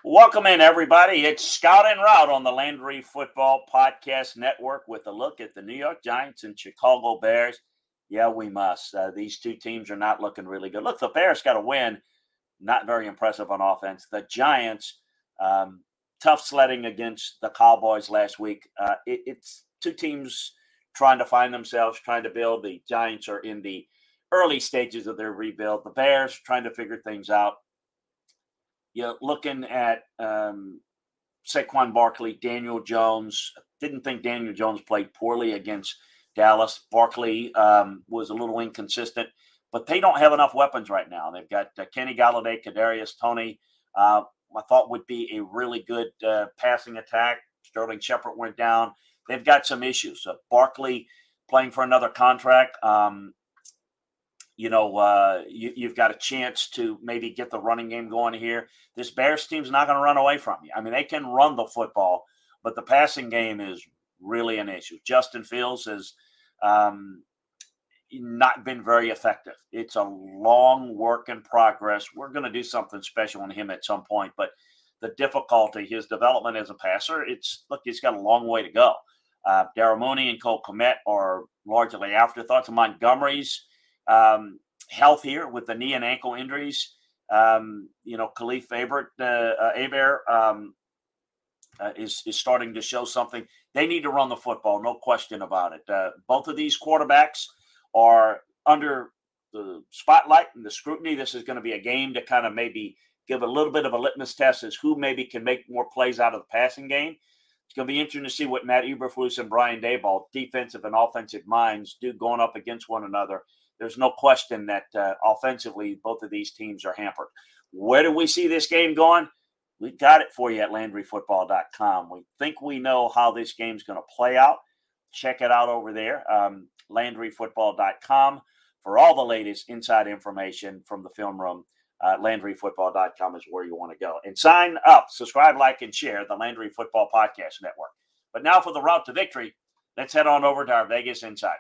Welcome in, everybody. It's Scout and Route on the Landry Football Podcast Network with a look at the New York Giants and Chicago Bears. Yeah, we must. These two teams are not looking really good. Look, the Bears got a win. Not very impressive on offense. The Giants, tough sledding against the Cowboys last week. It's two teams trying to find themselves, trying to build. The Giants are in the early stages of their rebuild. The Bears trying to figure things out. You're looking at Saquon Barkley, Daniel Jones. Didn't think Daniel Jones played poorly against Dallas. Barkley was a little inconsistent, but they don't have enough weapons right now. They've got Kenny Golladay, Kadarius Toney. I thought would be a really good passing attack. Sterling Shepard went down. They've got some issues. Barkley playing for another contract. You've got a chance to maybe get the running game going here. This Bears team's not going to run away from you. I mean, they can run the football, but the passing game is really an issue. Justin Fields has not been very effective. It's a long work in progress. We're going to do something special on him at some point, but the difficulty, his development as a passer, he's got a long way to go. Darryl Mooney and Cole Kmet are largely afterthoughts. Montgomery's health here with the knee and ankle injuries. Khalif Hebert is starting to show something. They need to run the football, no question about it. Both of these quarterbacks are under the spotlight and the scrutiny. This is going to be a game to kind of maybe give a little bit of a litmus test as who maybe can make more plays out of the passing game. It's going to be interesting to see what Matt Eberflus and Brian Daboll, defensive and offensive minds, do going up against one another. There's no question that offensively, both of these teams are hampered. Where do we see this game going? We got it for you at LandryFootball.com. We think we know how this game's going to play out. Check it out over there, LandryFootball.com. For all the latest inside information from the film room, LandryFootball.com is where you want to go. And sign up, subscribe, like, and share the Landry Football Podcast Network. But now for the route to victory, let's head on over to our Vegas Insider.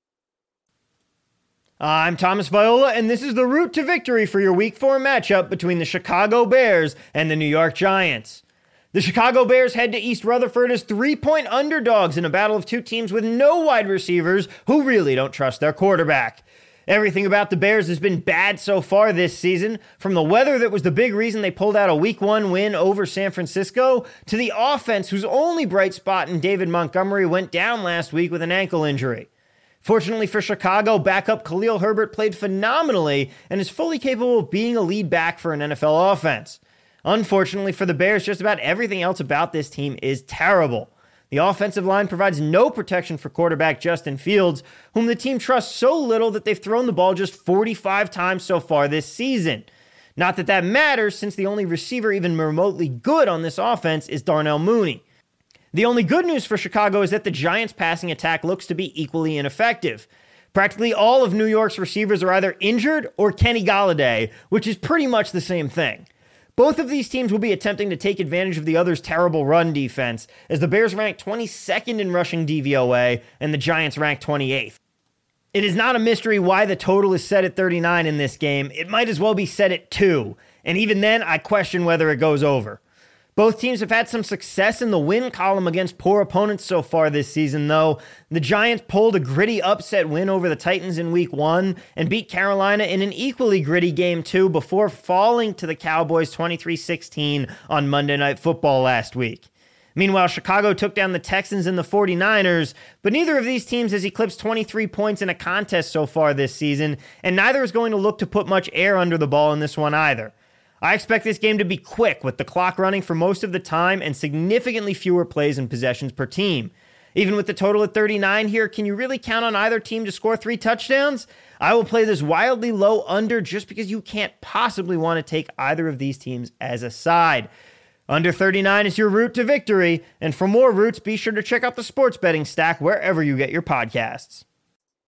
I'm Thomas Viola, and this is the route to victory for your Week 4 matchup between the Chicago Bears and the New York Giants. The Chicago Bears head to East Rutherford as 3-point underdogs in a battle of two teams with no wide receivers who really don't trust their quarterback. Everything about the Bears has been bad so far this season, from the weather that was the big reason they pulled out a Week 1 win over San Francisco, to the offense whose only bright spot in David Montgomery went down last week with an ankle injury. Fortunately for Chicago, backup Khalil Herbert played phenomenally and is fully capable of being a lead back for an NFL offense. Unfortunately for the Bears, just about everything else about this team is terrible. The offensive line provides no protection for quarterback Justin Fields, whom the team trusts so little that they've thrown the ball just 45 times so far this season. Not that that matters, since the only receiver even remotely good on this offense is Darnell Mooney. The only good news for Chicago is that the Giants' passing attack looks to be equally ineffective. Practically all of New York's receivers are either injured or Kenny Golladay, which is pretty much the same thing. Both of these teams will be attempting to take advantage of the other's terrible run defense, as the Bears rank 22nd in rushing DVOA and the Giants rank 28th. It is not a mystery why the total is set at 39 in this game. It might as well be set at 2, and even then, I question whether it goes over. Both teams have had some success in the win column against poor opponents so far this season, though. The Giants pulled a gritty upset win over the Titans in Week 1 and beat Carolina in an equally gritty Game 2 before falling to the Cowboys 23-16 on Monday Night Football last week. Meanwhile, Chicago took down the Texans and the 49ers, but neither of these teams has eclipsed 23 points in a contest so far this season, and neither is going to look to put much air under the ball in this one either. I expect this game to be quick, with the clock running for most of the time and significantly fewer plays and possessions per team. Even with the total at 39 here, can you really count on either team to score 3 touchdowns? I will play this wildly low under just because you can't possibly want to take either of these teams as a side. Under 39 is your route to victory, and for more routes, be sure to check out the Sports Betting Stack wherever you get your podcasts.